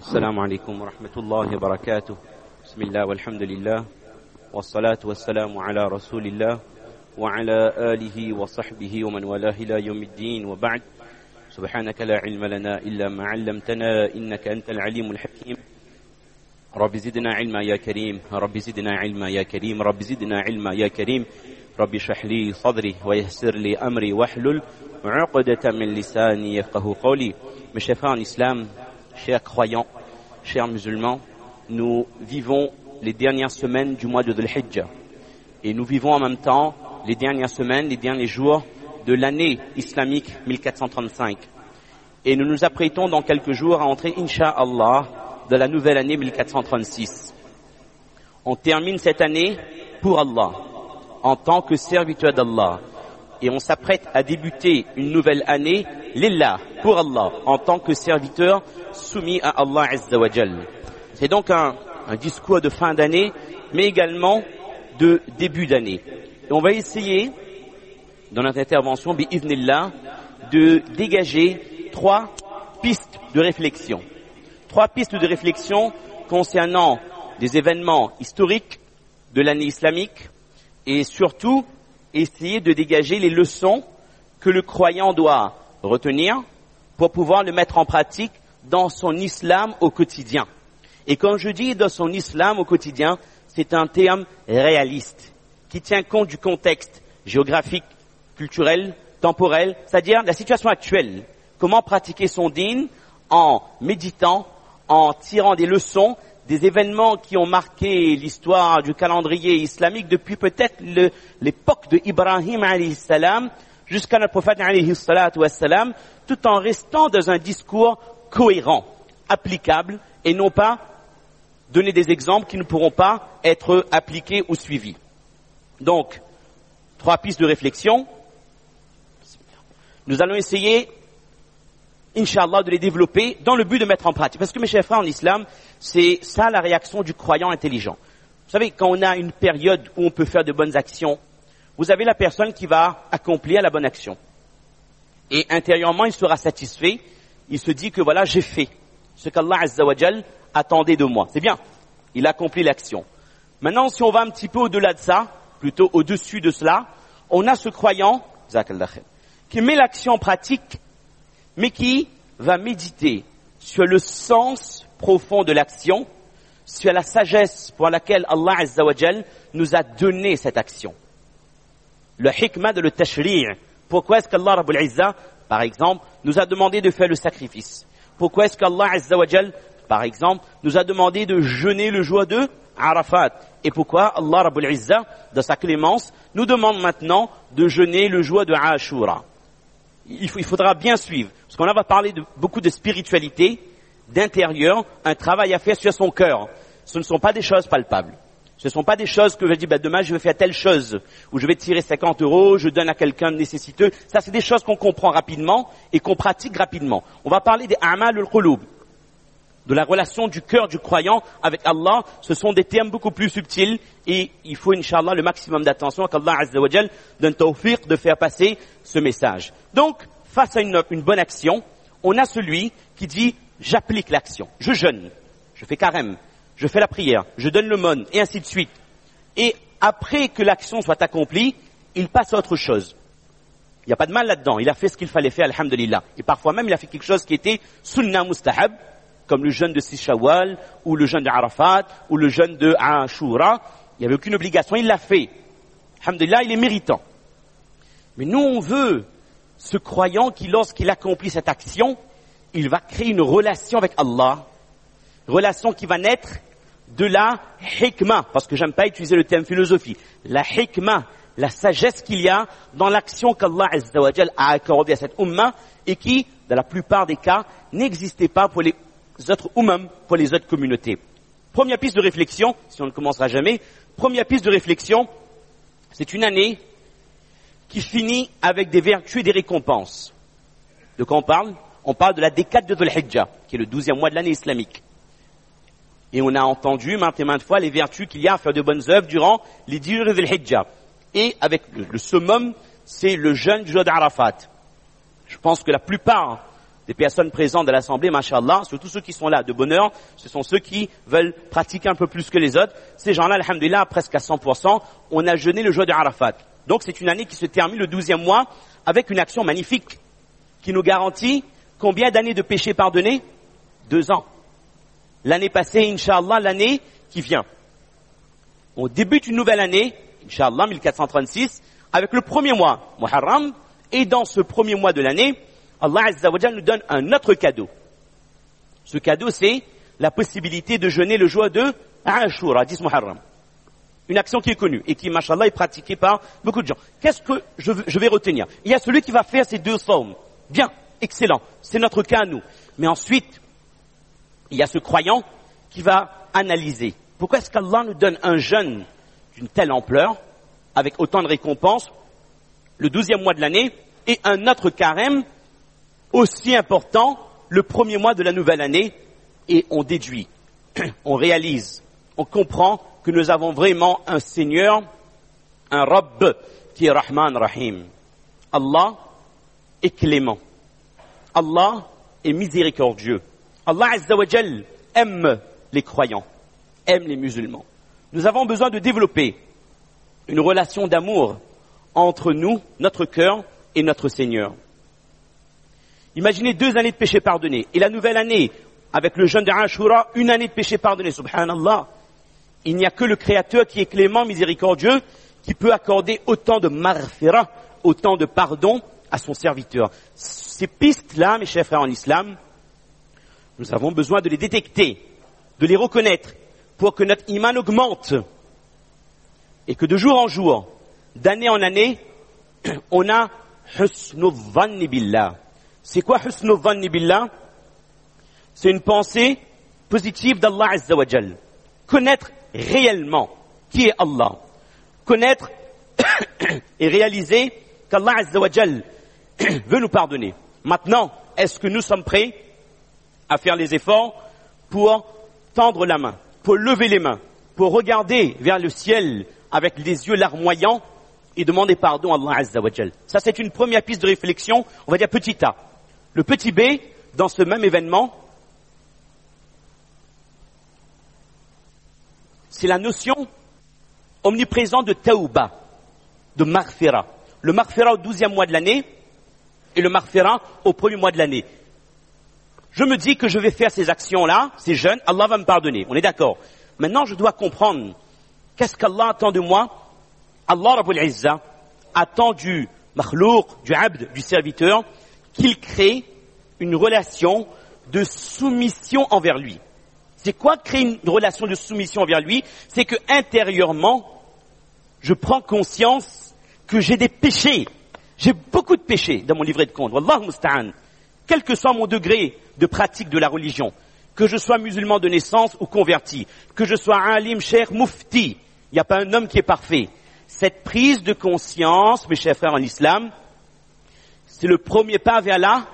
السلام عليكم ورحمة الله وبركاته بسم الله والحمد لله والصلاة والسلام على رسول الله وعلى آله وصحبه ومن والاه إلى يوم الدين وبعد سبحانك لا علم لنا إلا ما علمتنا إنك أنت العليم الحكيم رب زدنا علما يا كريم رب زدنا علما يا كريم رب زدنا علما يا كريم رب اشرح لي صدري ويسر لي أمري واحلل عقدة من لساني يفقهوا قولي. Mes chers frères en islam, chers croyants, chers musulmans, nous vivons les dernières semaines du mois de Dhul Hijjah et nous vivons en même temps les dernières semaines, les derniers jours de l'année islamique 1435 et nous nous apprêtons dans quelques jours à entrer, Inch'Allah, de la nouvelle année 1436. On termine cette année pour Allah, en tant que serviteur d'Allah, et on s'apprête à débuter une nouvelle année, lillah, pour Allah, en tant que serviteur soumis à Allah Azza wa Jal. C'est donc un discours de fin d'année, mais également de début d'année. Et on va essayer, dans notre intervention, bi'idhnillah, de dégager trois pistes de réflexion. Trois pistes de réflexion concernant des événements historiques de l'année islamique et surtout essayer de dégager les leçons que le croyant doit retenir pour pouvoir le mettre en pratique dans son islam au quotidien. Et quand je dis dans son islam au quotidien, c'est un terme réaliste qui tient compte du contexte géographique, culturel, temporel, c'est-à-dire la situation actuelle. Comment pratiquer son dîn en méditant, en tirant des leçons des événements qui ont marqué l'histoire du calendrier islamique depuis peut-être l'époque de Ibrahim alayhi salam jusqu'à notre prophète alayhi salatu wassalam, tout en restant dans un discours cohérent, applicable, et non pas donner des exemples qui ne pourront pas être appliqués ou suivis. Donc, trois pistes de réflexion. Nous allons essayer, Inch'Allah, de les développer dans le but de mettre en pratique. Parce que mes chers frères en islam, c'est ça la réaction du croyant intelligent. Vous savez, quand on a une période où on peut faire de bonnes actions, vous avez la personne qui va accomplir la bonne action. Et intérieurement, il sera satisfait. Il se dit que voilà, j'ai fait ce qu'Allah Azza wa Jal attendait de moi. C'est bien, il a accompli l'action. Maintenant, si on va un petit peu au-delà de ça, plutôt au-dessus de cela, on a ce croyant, qui met l'action en pratique, mais qui va méditer sur le sens profond de l'action, sur la sagesse pour laquelle Allah Azza wa Jal nous a donné cette action. Le hikmah de le tashri'. Pourquoi est-ce qu'Allah Rabbul Izza, par exemple, nous a demandé de faire le sacrifice? Pourquoi est-ce qu'Allah Azza wa Jal, par exemple, nous a demandé de jeûner le jour de Arafat? Et pourquoi Allah Rabbul Izza, dans sa clémence, nous demande maintenant de jeûner le jour de Ashura? Il faudra bien suivre, parce qu'on va parler de beaucoup de spiritualité, d'intérieur, un travail à faire sur son cœur. Ce ne sont pas des choses palpables. Ce ne sont pas des choses que je dis, demain je vais faire telle chose, ou je vais tirer 50 €, je donne à quelqu'un de nécessiteux. Ça, c'est des choses qu'on comprend rapidement et qu'on pratique rapidement. On va parler des a'mal al-qulub, de la relation du cœur du croyant avec Allah. Ce sont des termes beaucoup plus subtils et il faut, Inch'Allah, le maximum d'attention qu'Allah Azza wa Jal donne tawfiq de faire passer ce message. Donc, face à une bonne action, on a celui qui dit, j'applique l'action, je jeûne, je fais carême, je fais la prière, je donne l'aumône, et ainsi de suite. Et après que l'action soit accomplie, il passe à autre chose. Il n'y a pas de mal là-dedans, il a fait ce qu'il fallait faire, alhamdulillah. Et parfois même, il a fait quelque chose qui était sunnah mustahab, comme le jeûne de 6 Shawwal, ou le jeûne de Arafat, ou le jeûne de Ashura. Il n'y avait aucune obligation, il l'a fait. Alhamdulillah, il est méritant. Mais nous, on veut ce croyant qui, lorsqu'il accomplit cette action, il va créer une relation avec Allah, relation qui va naître de la hikmah, parce que j'aime pas utiliser le terme philosophie, la hikmah, la sagesse qu'il y a dans l'action qu'Allah Azza wa Jal a accordée à cette ummah et qui, dans la plupart des cas, n'existait pas pour les autres ummam, pour les autres communautés. Première piste de réflexion, si on ne commencera jamais, première piste de réflexion, c'est une année qui finit avec des vertus et des récompenses. De quoi on parle? On parle de la décade de Dhul Hijjah, qui est le 12e mois de l'année islamique. Et on a entendu maintes et maintes fois les vertus qu'il y a à faire de bonnes œuvres durant les 10 jours de Dhul Hijjah. Et avec le summum, c'est le jeûne du jour d'Arafat. Je pense que la plupart des personnes présentes à l'assemblée, mashallah, surtout ceux qui sont là de bonne heure, ce sont ceux qui veulent pratiquer un peu plus que les autres. Ces gens-là, alhamdulillah, presque à 100%, on a jeûné le jour de Arafat. Donc c'est une année qui se termine le 12e mois avec une action magnifique qui nous garantit combien d'années de péché pardonnés? 2 ans. L'année passée, Inch'Allah, l'année qui vient. On débute une nouvelle année, Inch'Allah, 1436, avec le premier mois, Muharram, et dans ce premier mois de l'année, Allah Azza wa Jal nous donne un autre cadeau. Ce cadeau, c'est la possibilité de jeûner le jour de Ashura, 10 Muharram. Une action qui est connue et qui, mashallah, est pratiquée par beaucoup de gens. Qu'est-ce que je vais retenir? Il y a celui qui va faire ces 2 sawms. Bien, excellent. C'est notre cas à nous. Mais ensuite, il y a ce croyant qui va analyser. Pourquoi est-ce qu'Allah nous donne un jeûne d'une telle ampleur, avec autant de récompenses, le 12e mois de l'année, et un autre carême aussi important, le premier mois de la nouvelle année, et on déduit, on réalise, on comprend que nous avons vraiment un Seigneur, un Rabb, qui est Rahman Rahim. Allah est clément. Allah est miséricordieux. Allah Azza wa Jal aime les croyants, aime les musulmans. Nous avons besoin de développer une relation d'amour entre nous, notre cœur et notre Seigneur. Imaginez 2 années de péché pardonné et la nouvelle année, avec le jeûne de Ashura, 1 année de péché pardonné. Subhanallah. Il n'y a que le Créateur qui est clément, miséricordieux, qui peut accorder autant de maghfira, autant de pardon à son serviteur. Ces pistes-là, mes chers frères en islam, nous avons besoin de les détecter, de les reconnaître, pour que notre iman augmente. Et que de jour en jour, d'année en année, on a husnul dhanni billah. C'est quoi husnul dhanni billah? C'est une pensée positive d'Allah Azza wa Jal. Connaître réellement qui est Allah. Connaître et réaliser qu'Allah Azza wa Jal veut nous pardonner. Maintenant, est-ce que nous sommes prêts à faire les efforts pour tendre la main, pour lever les mains, pour regarder vers le ciel avec les yeux larmoyants et demander pardon à Allah Azza wa Jal? Ça, c'est une première piste de réflexion, on va dire petit A. Le petit B, dans ce même événement, c'est la notion omniprésente de tawba, de maghfira. Le maghfira au 12e mois de l'année et le maghfira au premier mois de l'année. Je me dis que je vais faire ces actions-là, ces jeûnes, Allah va me pardonner. On est d'accord. Maintenant, je dois comprendre qu'est-ce qu'Allah attend de moi. Allah Rabbul Izza attend du makhlouq, du abd, du serviteur, qu'il crée une relation de soumission envers lui. C'est quoi créer une relation de soumission envers lui? C'est que intérieurement, je prends conscience que j'ai des péchés. J'ai beaucoup de péchés dans mon livret de compte. Wallahu musta'an. Quel que soit mon degré de pratique de la religion, que je sois musulman de naissance ou converti, que je sois alim, cheikh, mufti, il n'y a pas un homme qui est parfait. Cette prise de conscience, mes chers frères en islam, c'est le premier pas vers la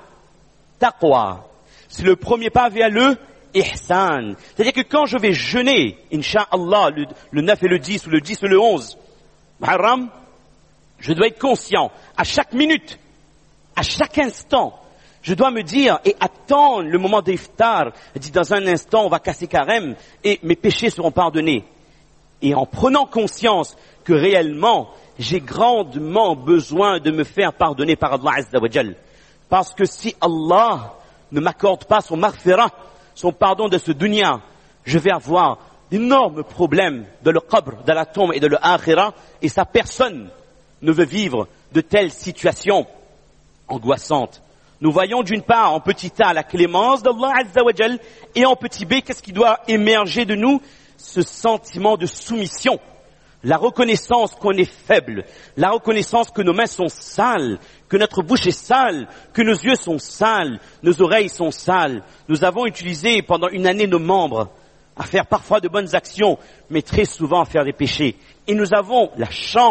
taqwa. C'est le premier pas vers le ihsan. C'est-à-dire que quand je vais jeûner, incha'Allah, le 9 et le 10, ou le 10 et le 11, Muharram, je dois être conscient, à chaque minute, à chaque instant, je dois me dire et attendre le moment d'iftar. Dit dans un instant, on va casser carême et mes péchés seront pardonnés. Et en prenant conscience que réellement, j'ai grandement besoin de me faire pardonner par Allah Azza wa Jal. Parce que si Allah ne m'accorde pas son maghfira, son pardon de ce dunya, je vais avoir d'énormes problèmes dans le qabr, dans la tombe et dans le akhira, et ça, personne ne veut vivre de telles situations angoissantes. Nous voyons d'une part en petit A la clémence d'Allah Azza wa Jal, et en petit B, qu'est-ce qui doit émerger de nous? Ce sentiment de soumission. La reconnaissance qu'on est faible, la reconnaissance que nos mains sont sales, que notre bouche est sale, que nos yeux sont sales, nos oreilles sont sales. Nous avons utilisé pendant une année nos membres à faire parfois de bonnes actions, mais très souvent à faire des péchés. Et nous avons la chance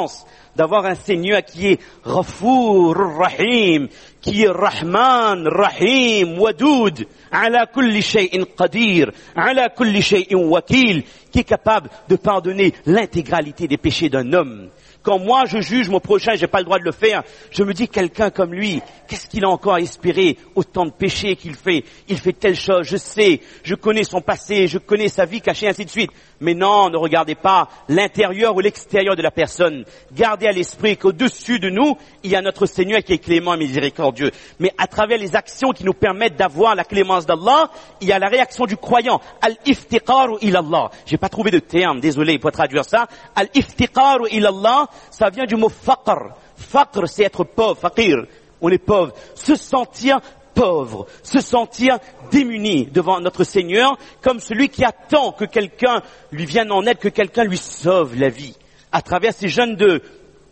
d'avoir un Seigneur qui est Ghafour Rahim, qui est Rahman Rahim Wadoud, ala kulli shay'in qadir, ala kulli shay'in wakil, qui est capable de pardonner l'intégralité des péchés d'un homme. Quand moi je juge mon prochain, j'ai pas le droit de le faire, je me dis quelqu'un comme lui, qu'est-ce qu'il a encore à espérer? Autant de péchés qu'il fait, il fait telle chose, je sais, je connais son passé, je connais sa vie cachée, ainsi de suite. Mais non, ne regardez pas l'intérieur ou l'extérieur de la personne. Gardez à l'esprit qu'au-dessus de nous, il y a notre Seigneur qui est clément et miséricordieux. Mais à travers les actions qui nous permettent d'avoir la clémence d'Allah, il y a la réaction du croyant. Al-iftiqaru ilallah. J'ai pas trouvé de terme, désolé pour traduire ça. Al-iftiqaru ilallah, ça vient du mot faqr. Faqr, c'est être pauvre, faqir. On est pauvre. Se sentir pauvre, se sentir démuni devant notre Seigneur, comme celui qui attend que quelqu'un lui vienne en aide, que quelqu'un lui sauve la vie. À travers ces jeûnes de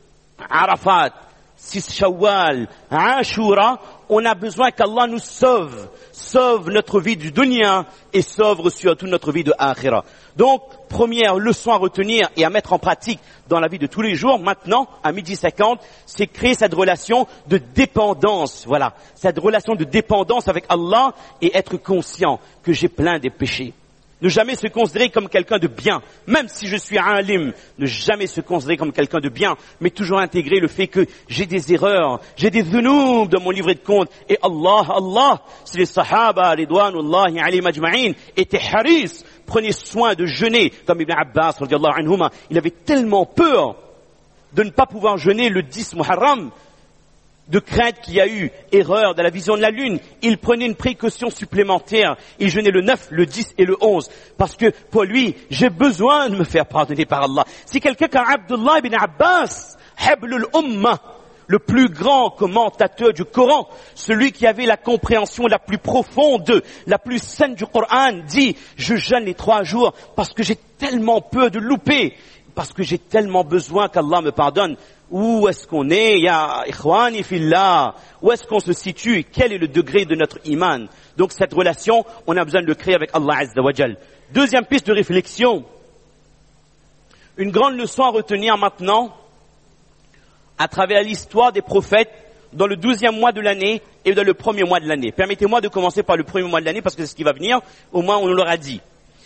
Arafat, 6 Shawwal, Ashura, on a besoin qu'Allah nous sauve notre vie du dunya et sauve surtout notre vie de akhira. Donc, première leçon à retenir et à mettre en pratique dans la vie de tous les jours, maintenant, à 12h50, c'est créer cette relation de dépendance, voilà, cette relation de dépendance avec Allah et être conscient que j'ai plein de péchés. Ne jamais se considérer comme quelqu'un de bien, même si je suis alim, ne jamais se considérer comme quelqu'un de bien, mais toujours intégrer le fait que j'ai des erreurs, j'ai des dhunoub dans mon livret de compte, et Allah, si les sahaba, ridwanullahi alayhim ajma'in, étaient haris, prenez soin de jeûner, comme Ibn Abbas, radiyallahu anhuma, il avait tellement peur de ne pas pouvoir jeûner le 10 Muharram, de crainte qu'il y a eu erreur dans la vision de la lune, il prenait une précaution supplémentaire. Il jeûnait le 9, le 10 et le 11. Parce que pour lui, j'ai besoin de me faire pardonner par Allah. Si quelqu'un comme Abdullah ibn Abbas, Hablul Ummah, le plus grand commentateur du Coran, celui qui avait la compréhension la plus profonde, la plus saine du Coran, dit, je jeûne les 3 jours parce que j'ai tellement peur de louper, parce que j'ai tellement besoin qu'Allah me pardonne. Où est-ce qu'on est, ya ikhwani fillah? Où est-ce qu'on se situe? Quel est le degré de notre iman? Donc cette relation, on a besoin de le créer avec Allah Azza wa Jal. Deuxième piste de réflexion. Une grande leçon à retenir maintenant, à travers l'histoire des prophètes, dans le 12e mois de l'année et dans le premier mois de l'année. Permettez-moi de commencer par le premier mois de l'année parce que c'est ce qui va venir, au moins on nous l'aura dit.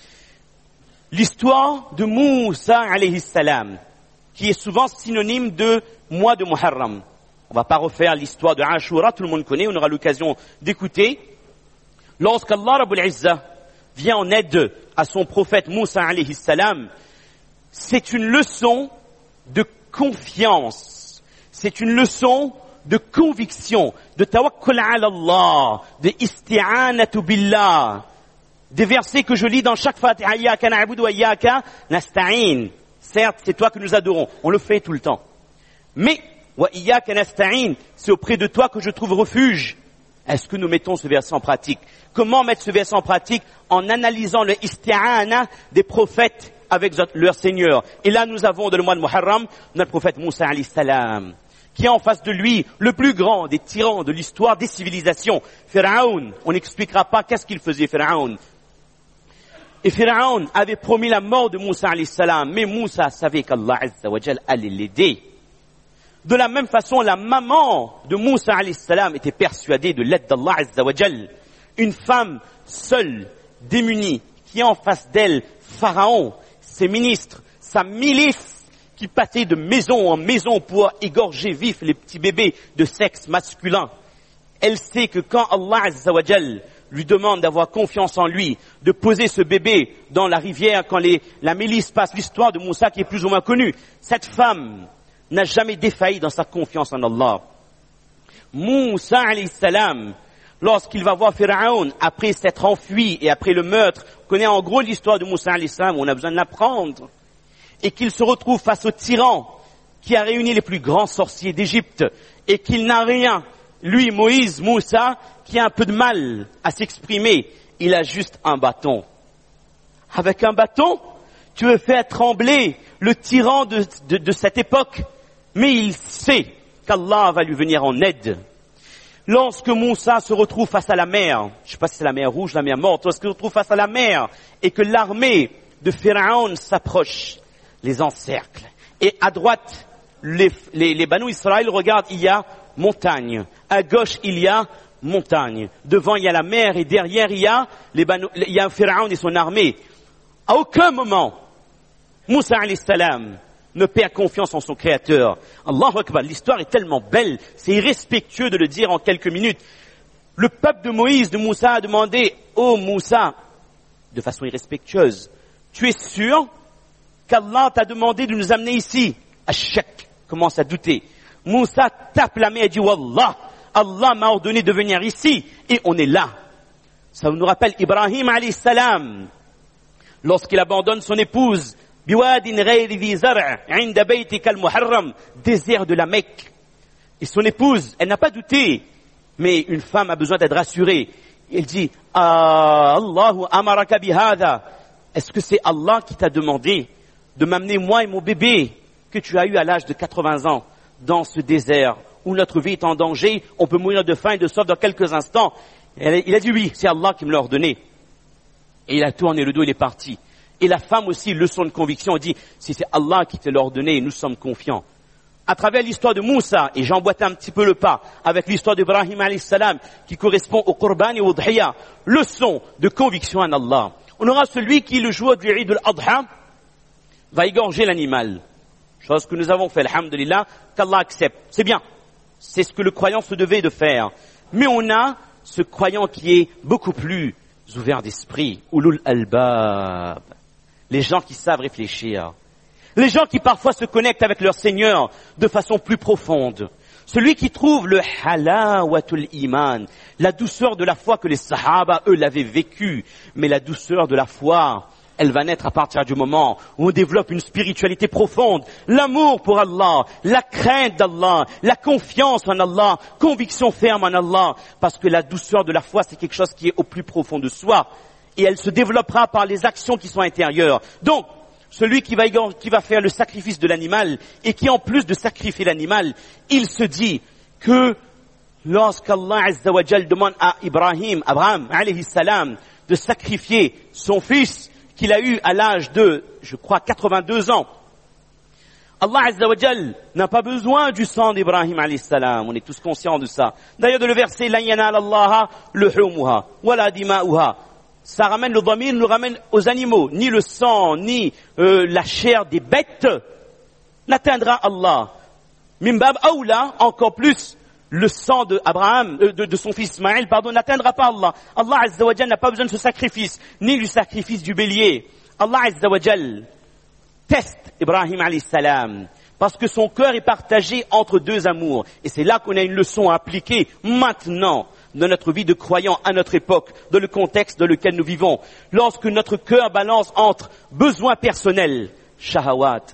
L'histoire de Moussa alayhi salam, qui est souvent synonyme de mois de Muharram. On va pas refaire l'histoire de Ashura, tout le monde connaît, on aura l'occasion d'écouter. Lorsqu'Allah Rabbul Izzah vient en aide à son prophète Moussa alayhi salam, c'est une leçon de confiance, c'est une leçon de conviction, de tawakkul ala Allah, de isti'anatu billah. Des versets que je lis dans chaque Fatiha, Iyyaka na'budu wa iyyaka nasta'in. Certes, c'est toi que nous adorons. On le fait tout le temps. Mais, wa iyyaka nasta'in, c'est auprès de toi que je trouve refuge. Est-ce que nous mettons ce verset en pratique? Comment mettre ce verset en pratique? En analysant le isti'ana des prophètes avec leur Seigneur. Et là, nous avons dans le mois de Muharram, notre prophète Moussa alayhi salam, qui est en face de lui le plus grand des tyrans de l'histoire des civilisations. Pharaon, on n'expliquera pas qu'est-ce qu'il faisait, Pharaon. Et Pharaon avait promis la mort de Moussa alayhi salam, mais Moussa savait qu'Allah Azza wa Jal allait l'aider. De la même façon, la maman de Moussa alayhi salam était persuadée de l'aide d'Allah Azza wa Jal. Une femme seule, démunie, qui est en face d'elle, Pharaon, ses ministres, sa milice, qui passait de maison en maison pour égorger vifs les petits bébés de sexe masculin. Elle sait que quand Allah Azza wa Jal lui demande d'avoir confiance en lui, de poser ce bébé dans la rivière quand la milice passe, l'histoire de Moussa qui est plus ou moins connue. Cette femme n'a jamais défailli dans sa confiance en Allah. Moussa alayhi salam, lorsqu'il va voir Pharaon, après s'être enfui et après le meurtre, on connaît en gros l'histoire de Moussa alayhi salam, on a besoin de l'apprendre, et qu'il se retrouve face au tyran qui a réuni les plus grands sorciers d'Égypte, et qu'il n'a rien, lui, Moïse, Moussa, qui a un peu de mal à s'exprimer, il a juste un bâton. Avec un bâton, tu veux faire trembler le tyran de cette époque, mais il sait qu'Allah va lui venir en aide. Lorsque Moussa se retrouve face à la mer, je ne sais pas si c'est la mer rouge, la mer morte, lorsqu'il se retrouve face à la mer et que l'armée de Pharaon s'approche, les encercle, et à droite, les Banu Israël regardent, il y a montagne. À gauche, il y a montagne. Devant, il y a la mer et derrière, il y a Pharaon et son armée. À aucun moment, Moussa alayhi salam ne perd confiance en son créateur. Allahu Akbar, l'histoire est tellement belle, c'est irrespectueux de le dire en quelques minutes. Le peuple de Moïse, de Moussa, a demandé, oh Moussa, de façon irrespectueuse, tu es sûr qu'Allah t'a demandé de nous amener ici? Ashak commence à douter. Moussa tape la main et dit, Wallah, Allah m'a ordonné de venir ici et on est là. Ça nous rappelle Ibrahim alayhi salam, lorsqu'il abandonne son épouse, biwadin ghayri dhi zar' 'inda baytika al-muharram, désert de la Mecque. Et son épouse, elle n'a pas douté, mais une femme a besoin d'être rassurée. Elle dit, Allahu amaraka bihadha. Est-ce que c'est Allah qui t'a demandé de m'amener moi et mon bébé que tu as eu à l'âge de 80 ans dans ce désert où notre vie est en danger, on peut mourir de faim et de soif dans quelques instants? Il a dit oui, c'est Allah qui me l'a ordonné. Et il a tourné le dos, il est parti. Et la femme aussi, leçon de conviction, dit, si c'est Allah qui te l'a ordonné, nous sommes confiants. À travers l'histoire de Moussa, et j'emboîte un petit peu le pas, avec l'histoire d'Ibrahim alayhi salam, qui correspond au Qurban et au Udhiya, leçon de conviction en Allah. On aura celui qui, le jour du Eid al-Adha, va égorger l'animal. Chose que nous avons fait, alhamdulillah, qu'Allah accepte. C'est bien. C'est ce que le croyant se devait de faire. Mais on a ce croyant qui est beaucoup plus ouvert d'esprit. Ulul albab. Les gens qui savent réfléchir. Les gens qui parfois se connectent avec leur Seigneur de façon plus profonde. Celui qui trouve le halawatul iman, la douceur de la foi que les sahaba, eux, l'avaient vécu. Mais la douceur de la foi, elle va naître à partir du moment où on développe une spiritualité profonde, l'amour pour Allah, la crainte d'Allah, la confiance en Allah, conviction ferme en Allah. Parce que la douceur de la foi, c'est quelque chose qui est au plus profond de soi. Et elle se développera par les actions qui sont intérieures. Donc, celui qui va faire le sacrifice de l'animal et qui, en plus de sacrifier l'animal, il se dit que lorsqu'Allah Azza wa Jal demande à Abraham alayhi salam, de sacrifier son fils qu'il a eu à l'âge de, je crois, 82 ans, Allah Azza wa Jal n'a pas besoin du sang d'Ibrahim alayhi salam. On est tous conscients de ça. D'ailleurs, de le verset, la yanal Allah luhumuha wala dima'uha. Ça ramène le dhamir, nous ramène aux animaux. Ni le sang, ni la chair des bêtes n'atteindra Allah. Mimbab Aoula, encore plus, le sang de Abraham, de son fils Ismaël, n'atteindra pas Allah. Allah Azza wa Jal n'a pas besoin de ce sacrifice, ni du sacrifice du bélier. Allah Azza wa Jal teste Ibrahim alayhi salam, parce que son cœur est partagé entre deux amours. Et c'est là qu'on a une leçon à appliquer maintenant dans notre vie de croyant à notre époque, dans le contexte dans lequel nous vivons. Lorsque notre cœur balance entre besoins personnels, shahawat,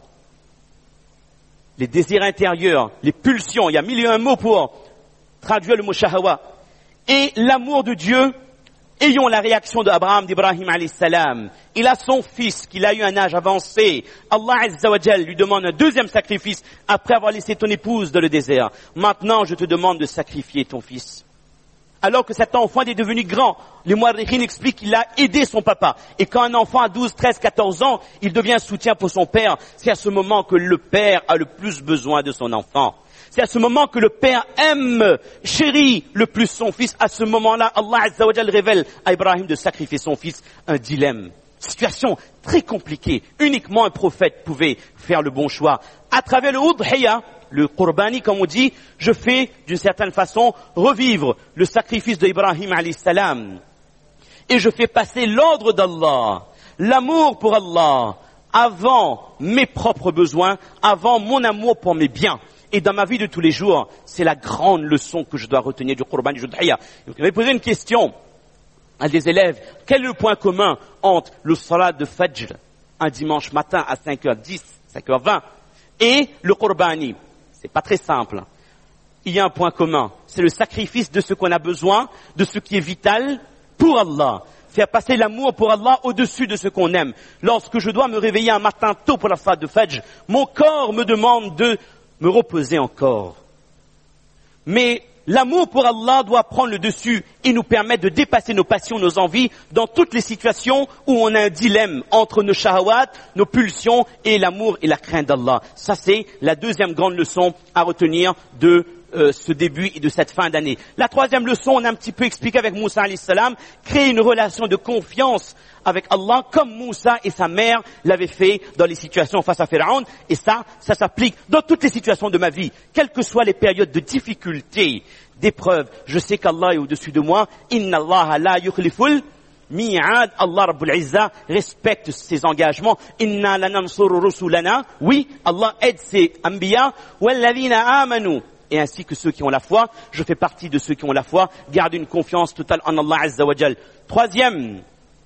les désirs intérieurs, les pulsions, il y a mille et un mots pour traduire le mot shahawa, et l'amour de Dieu, ayons la réaction d'Ibrahim alayhi salam. Il a son fils, qu'il a eu un âge avancé. Allah Azza wa Jal lui demande un deuxième sacrifice après avoir laissé ton épouse dans le désert. Maintenant, je te demande de sacrifier ton fils. Alors que cet enfant est devenu grand, les Muarrikhine expliquent qu'il a aidé son papa. Et quand un enfant a 12, 13, 14 ans, il devient un soutien pour son père. C'est à ce moment que le père a le plus besoin de son enfant. C'est à ce moment que le père aime, chérit le plus son fils. À ce moment-là, Allah Azza wa Jal révèle à Ibrahim de sacrifier son fils. Un dilemme. Situation très compliquée. Uniquement un prophète pouvait faire le bon choix. À travers le Udhiya, le Qurbani, comme on dit, je fais, d'une certaine façon, revivre le sacrifice d'Ibrahim alayhi salam. Et je fais passer l'ordre d'Allah, l'amour pour Allah, avant mes propres besoins, avant mon amour pour mes biens. Et dans ma vie de tous les jours, c'est la grande leçon que je dois retenir du Qurbani du Udhiya. Donc, je vais poser une question à des élèves. Quel est le point commun entre le salat de Fajr, un dimanche matin à 5h10, 5h20, et le Qurbani? C'est pas très simple. Il y a un point commun. C'est le sacrifice de ce qu'on a besoin, de ce qui est vital pour Allah. Faire passer l'amour pour Allah au-dessus de ce qu'on aime. Lorsque je dois me réveiller un matin tôt pour la salat de Fajr, mon corps me demande de me reposer encore. Mais L'amour pour Allah doit prendre le dessus et nous permettre de dépasser nos passions, nos envies dans toutes les situations où on a un dilemme entre nos shahawat, nos pulsions et l'amour et la crainte d'Allah. Ça, c'est la deuxième grande leçon à retenir de ce début et de cette fin d'année. La troisième leçon, on a un petit peu expliqué avec Moussa alayhi salam, créer une relation de confiance avec Allah comme Moussa et sa mère l'avaient fait dans les situations face à Pharaon. Et ça s'applique dans toutes les situations de ma vie, quelles que soient les périodes de difficulté, d'épreuve. Je sais qu'Allah est au-dessus de moi. Inna Allah la yukhliful mi'ad. Allah Rabbul Izza respecte ses engagements. Inna lanansuru rusulana. Oui, Allah aide ses anbiya. Walladhina amanu. Et ainsi que ceux qui ont la foi. Je fais partie de ceux qui ont la foi. Garde une confiance totale en Allah Azza wa Jal. Troisième.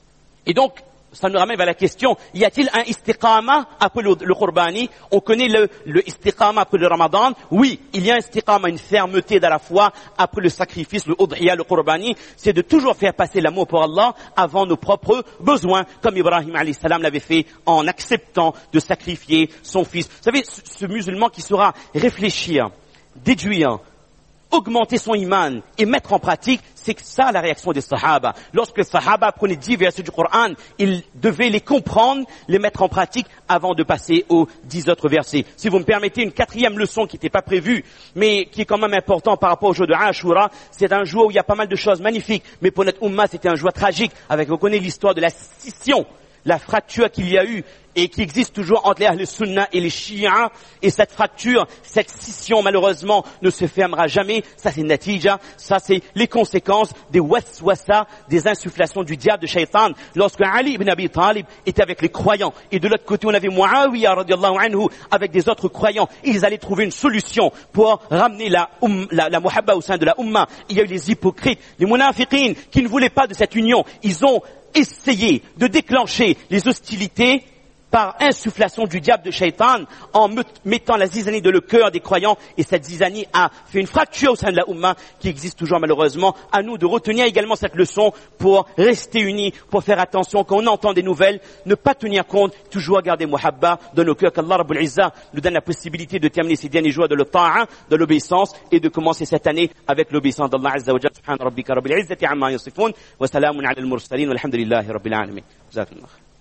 Et donc, ça nous ramène vers la question, y a-t-il un istiqama après le Qurbani? On connaît le istiqama après le Ramadan. Oui, il y a un istiqama, une fermeté dans la foi après le sacrifice, le Udhiya, le Qurbani. C'est de toujours faire passer l'amour pour Allah avant nos propres besoins, comme Ibrahim alayhi salam l'avait fait en acceptant de sacrifier son fils. Vous savez, ce musulman qui saura réfléchir, déduire, augmenter son iman et mettre en pratique, c'est ça la réaction des sahaba. Lorsque les sahaba prenaient 10 versets du Coran, ils devaient les comprendre, les mettre en pratique avant de passer aux 10 autres versets. Si vous me permettez, une quatrième leçon qui n'était pas prévue, mais qui est quand même importante par rapport au jour de Ashura, c'est un jour où il y a pas mal de choses magnifiques, mais pour notre Ummah, c'était un jour tragique, avec, vous connaissez l'histoire de la scission, la fracture qu'il y a eu et qui existe toujours entre les Ahl Sunnah et les Shia, et cette fracture, cette scission malheureusement ne se fermera jamais. Ça c'est natija, ça c'est les conséquences des waswasa, des insufflations du diable, de Shaitan. Lorsque Ali ibn Abi Talib était avec les croyants et de l'autre côté on avait Muawiya radiallahu anhu avec des autres croyants, ils allaient trouver une solution pour ramener la muhabba au sein de la Ummah. Il y a eu les hypocrites, les munafiqin qui ne voulaient pas de cette union. Ils ont essayé de déclencher les hostilités par insufflation du diable de Shaitan, en mettant la zizanie de le cœur des croyants, et cette zizanie a fait une fracture au sein de la Ummah, qui existe toujours malheureusement. À nous de retenir également cette leçon pour rester unis, pour faire attention quand on entend des nouvelles, ne pas tenir compte, toujours garder muhabba dans nos cœurs, qu'Allah Rabbul Izza nous donne la possibilité de terminer ces derniers jours de l'ta'a, de l'obéissance, et de commencer cette année avec l'obéissance d'Allah Azza wa Jalla. Subhana rabbika rabbil izzati amma yasifun, wa salamun ala al-mursalin, walhamdulillahi rabbil alamin. Jazakallah.